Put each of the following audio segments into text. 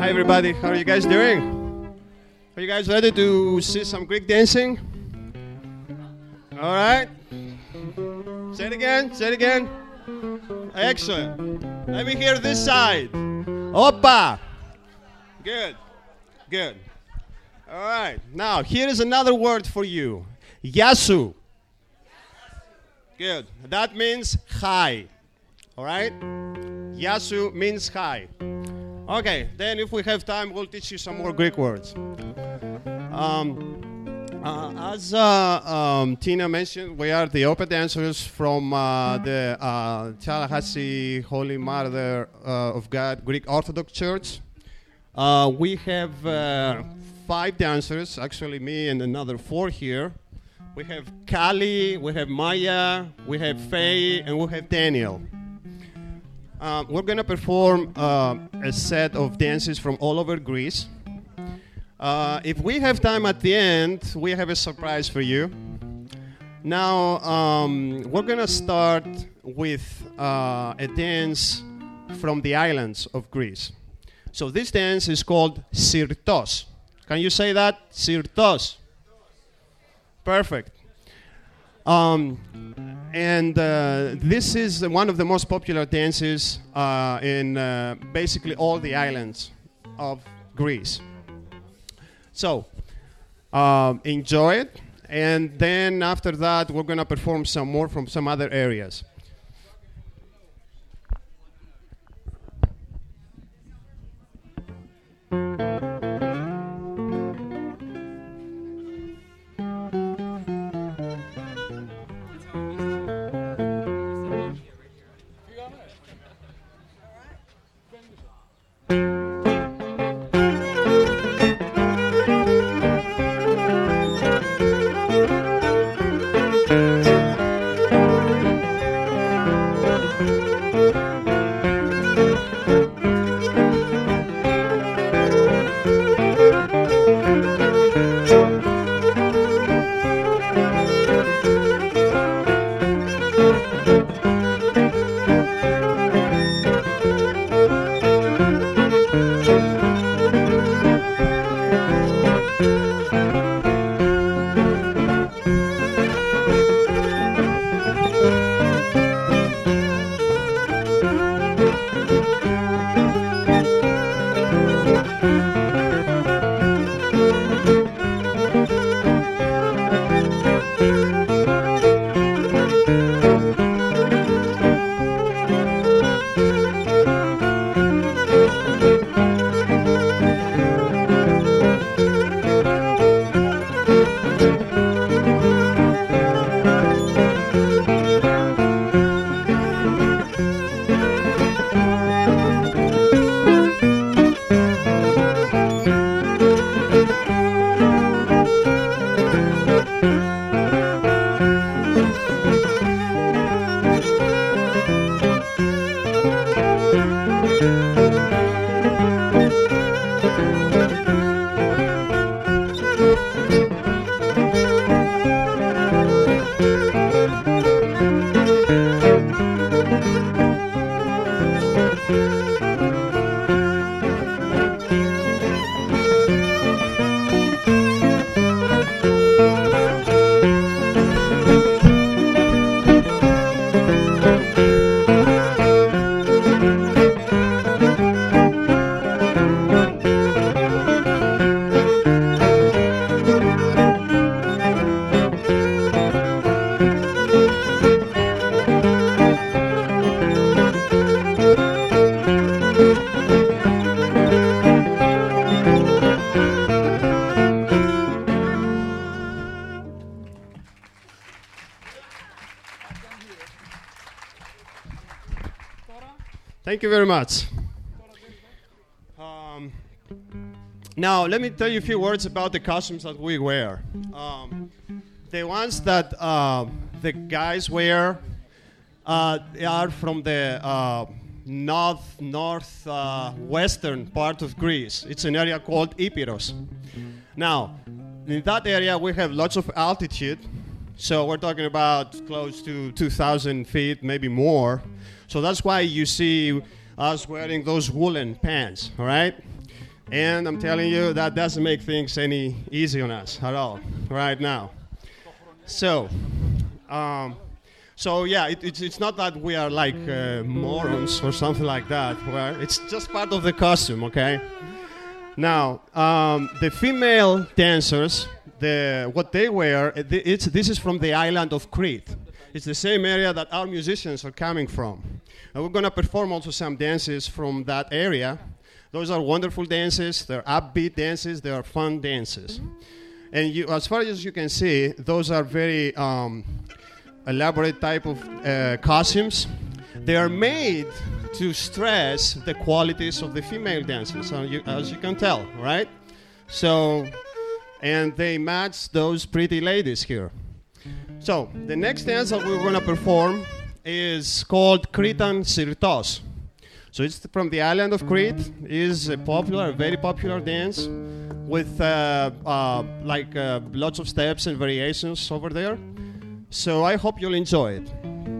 Hi everybody, how are you guys doing? Are you guys ready to see some Greek dancing? All right. Say it again, say it again. Excellent. Let me hear this side. Opa. Good, good. All right, now here is another word for you. Yasu. Good, that means hi. All right? Yasu means hi. Okay, then if we have time, we'll teach you some more Greek words. As Tina mentioned, we are the opera dancers from the Tallahassee Holy Mother of God Greek Orthodox Church. We have 5 dancers, actually me and another 4 here. We have Kali, we have Maya, we have Faye, and we have Daniel. We're going to perform a set of dances from all over Greece. If we have time at the end, we have a surprise for you. Now, we're going to start with a dance from the islands of Greece. So this dance is called Sirtos. Can you say that? Sirtos. Perfect. And this is one of the most popular dances in basically all the islands of Greece. So, enjoy it. And then after that, we're going to perform some more from some other areas. Thank you very much. Now, let me tell you a few words about the costumes that we wear. The ones that the guys wear are from the northwestern part of Greece. It's an area called Epirus. Now, in that area, we have lots of altitude. So we're talking about close to 2,000 feet, maybe more. So that's why you see us wearing those woolen pants, all right? And I'm telling you, that doesn't make things any easy on us at all right now. So, yeah, it's not that we are like morons or something like that. Well, it's just part of the costume, okay? Now, the female dancers, what they wear, this is from the island of Crete. It's the same area that our musicians are coming from. And we're going to perform also some dances from that area. Those are wonderful dances. They're upbeat dances. They are fun dances. And as far as you can see, those are very elaborate type of costumes. They are made to stress the qualities of the female dancers, as you can tell, right? So, and they match those pretty ladies here. So, the next dance that we're going to perform is called Cretan Sirtos. So it's from the island of Crete. It is a very popular dance with lots of steps and variations over there. So I hope you'll enjoy it.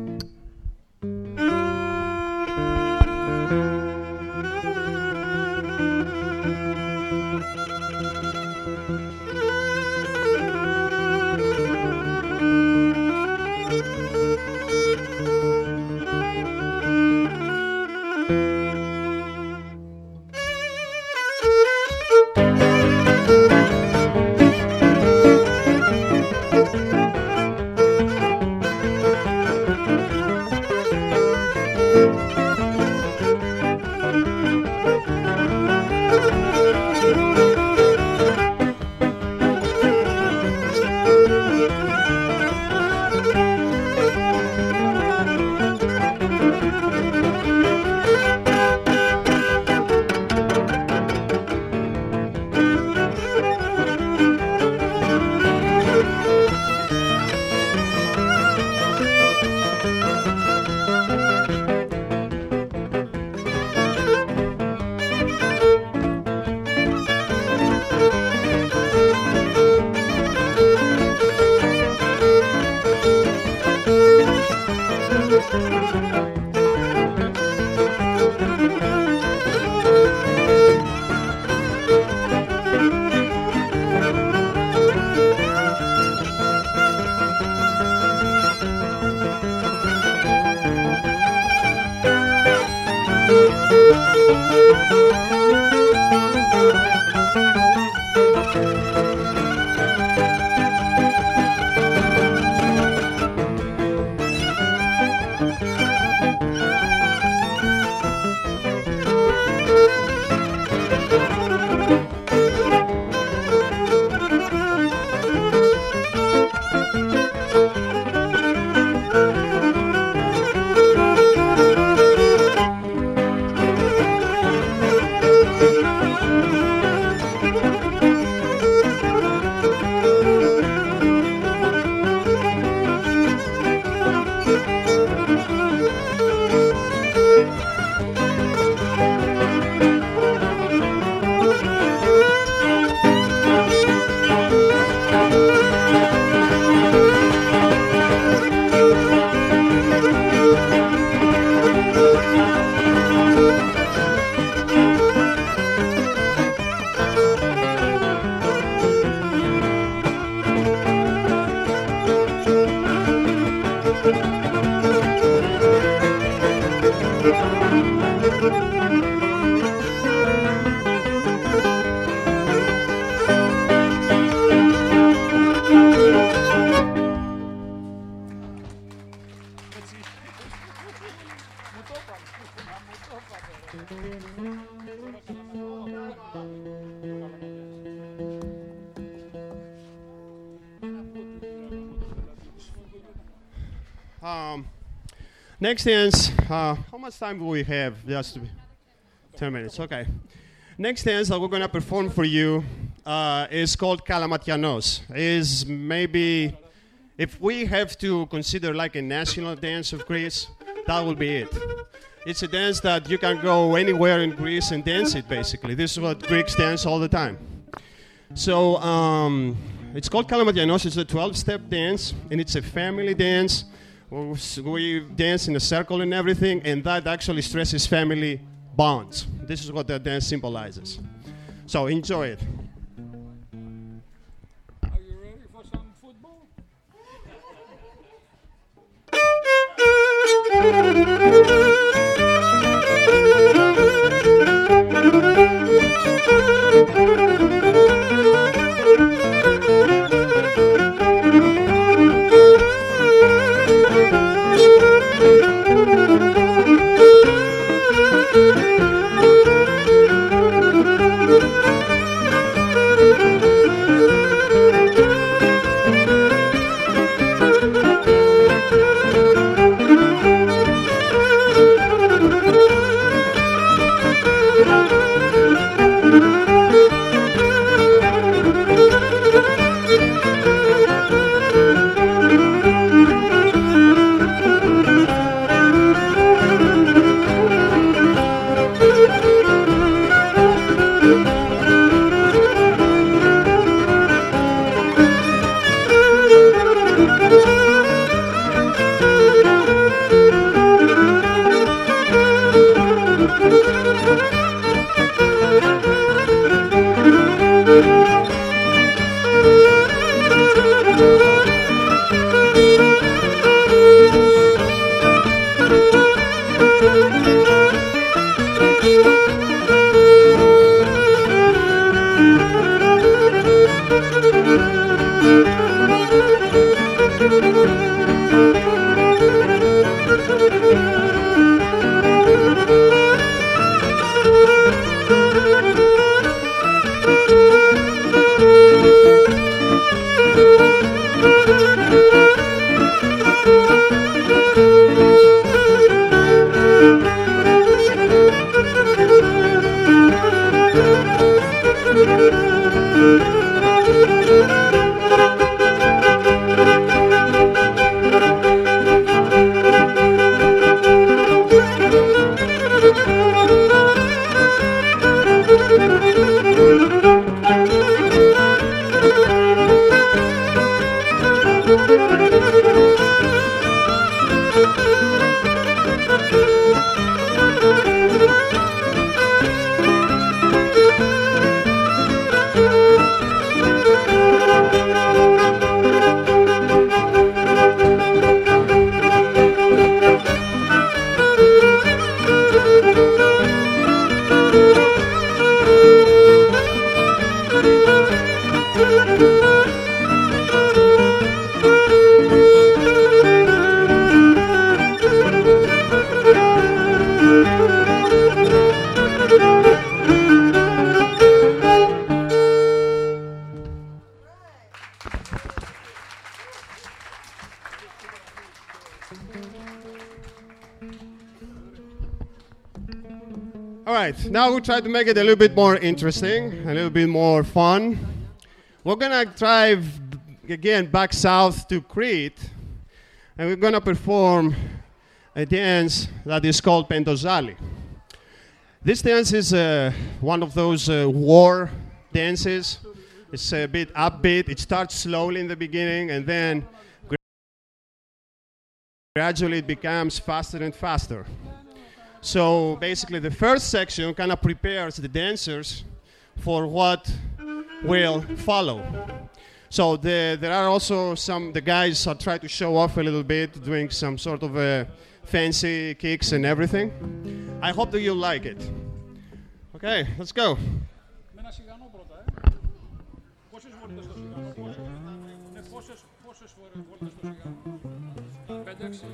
Next dance, how much time do we have? Just 10 minutes, okay. Next dance that we're going to perform for you is called Kalamatianos. Is maybe, if we have to consider like a national dance of Greece, that will be it. It's a dance that you can go anywhere in Greece and dance it, basically. This is what Greeks dance all the time. So it's called Kalamatianos. It's a 12-step dance, and it's a family dance. We dance in a circle and everything, and that actually stresses family bonds. This is what the dance symbolizes. So enjoy it. Are you ready for some football? All right, now we'll try to make it a little bit more interesting, a little bit more fun. We're gonna drive again back south to Crete, and we're gonna perform a dance that is called Pentozali. This dance is one of those war dances. It's a bit upbeat. It starts slowly in the beginning, and then gradually it becomes faster and faster. So basically the first section kind of prepares the dancers for what will follow. So there are also the guys are trying to show off a little bit, doing some sort of fancy kicks and everything. I hope that you like it. Okay, let's go. Με ένα σιγανό πρώτα, Πόσες βόλτες στο σιγανό, πόσες βόλτες στο σιγανό. 5-6.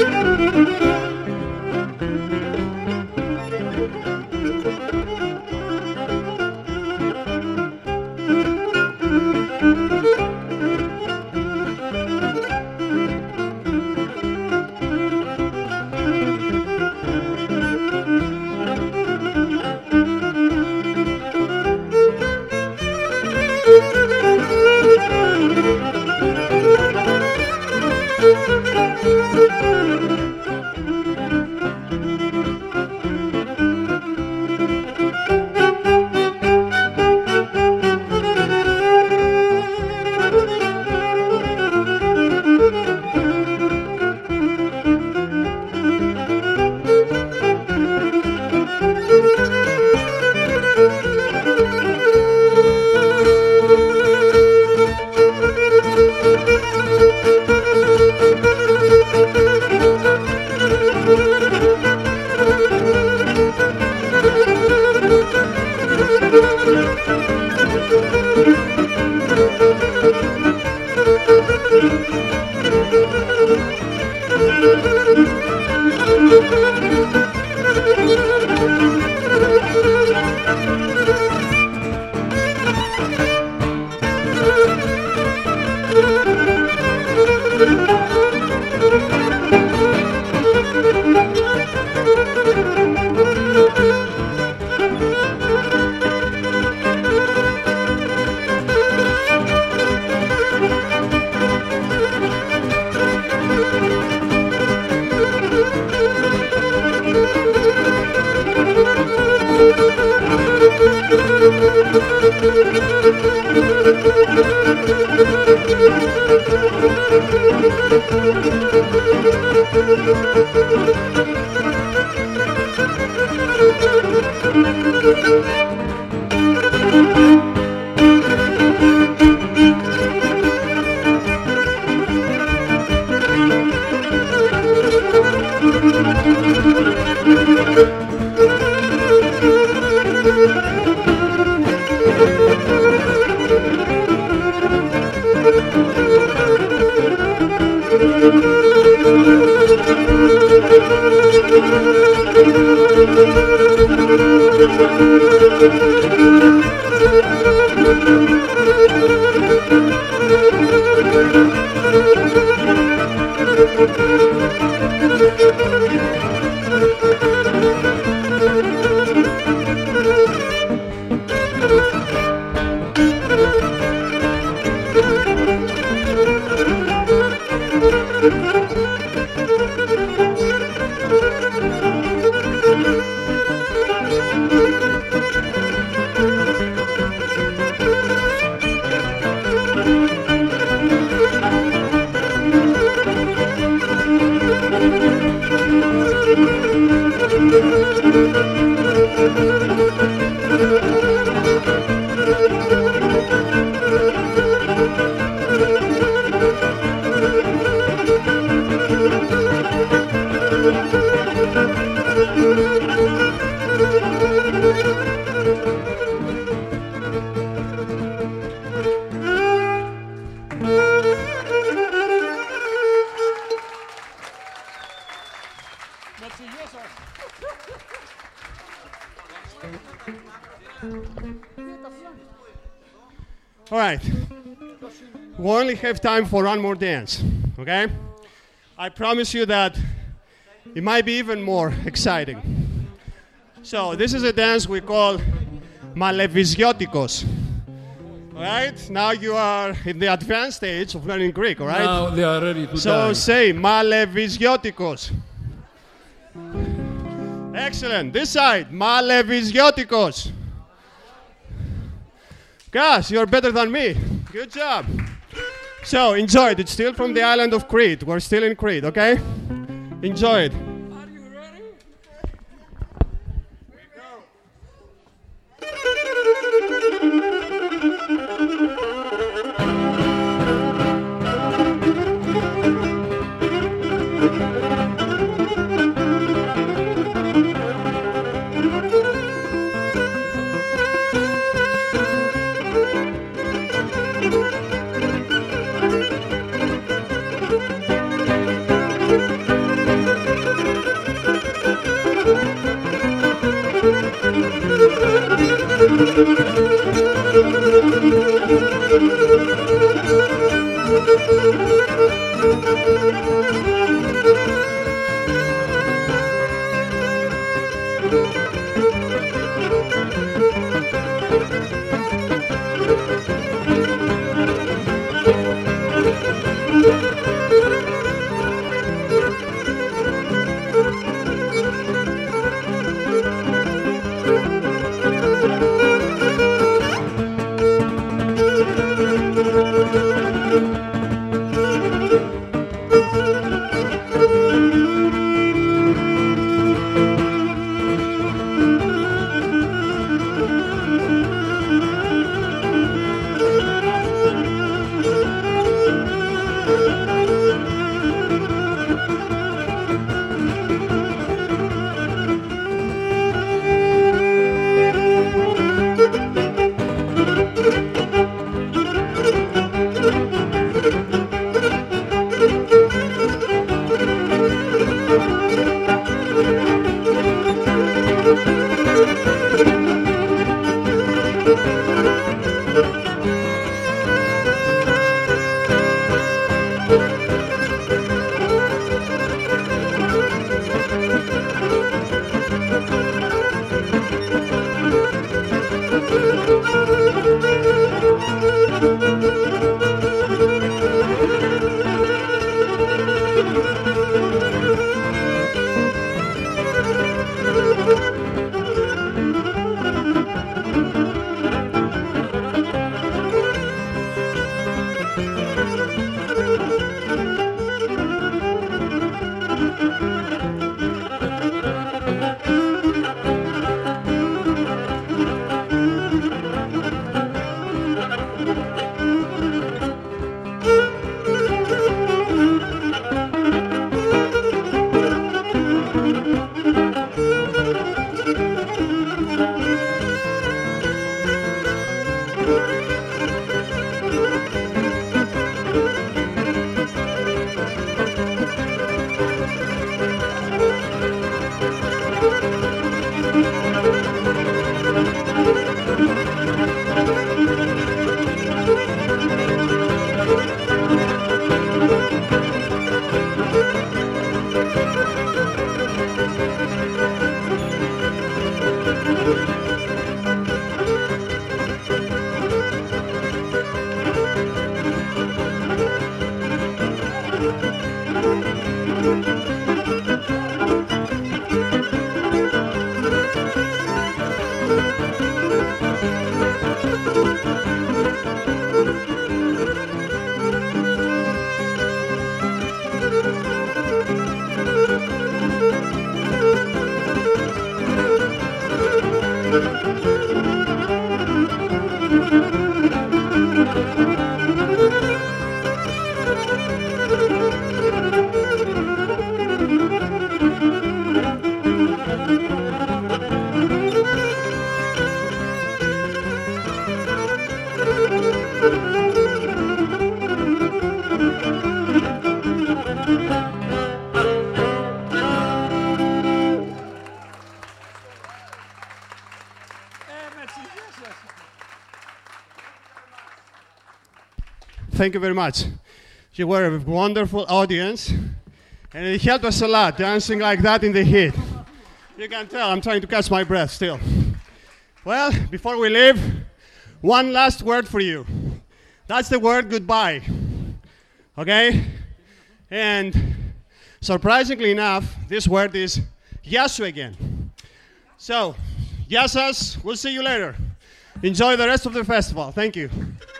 Merci Jesus. All right. We only have time for one more dance, okay? I promise you that it might be even more exciting. So this is a dance we call Maleviziotikos. All right? Now you are in the advanced stage of learning Greek, all right? Now they are ready to So dance. say Maleviziotikos. Excellent. This side, Maleviziotikos. Guys, you're better than me. Good job. So enjoy it. It's still from the island of Crete. We're still in Crete, okay? Enjoy it. Are you ready? thank you very much. You were a wonderful audience, and it helped us a lot, dancing like that in the heat. You can tell I'm trying to catch my breath still. Well, before we leave, one last word for you. That's the word goodbye. Okay? And surprisingly enough, this word is Yasu again. So, Yasas, we'll see you later. Enjoy the rest of the festival. Thank you.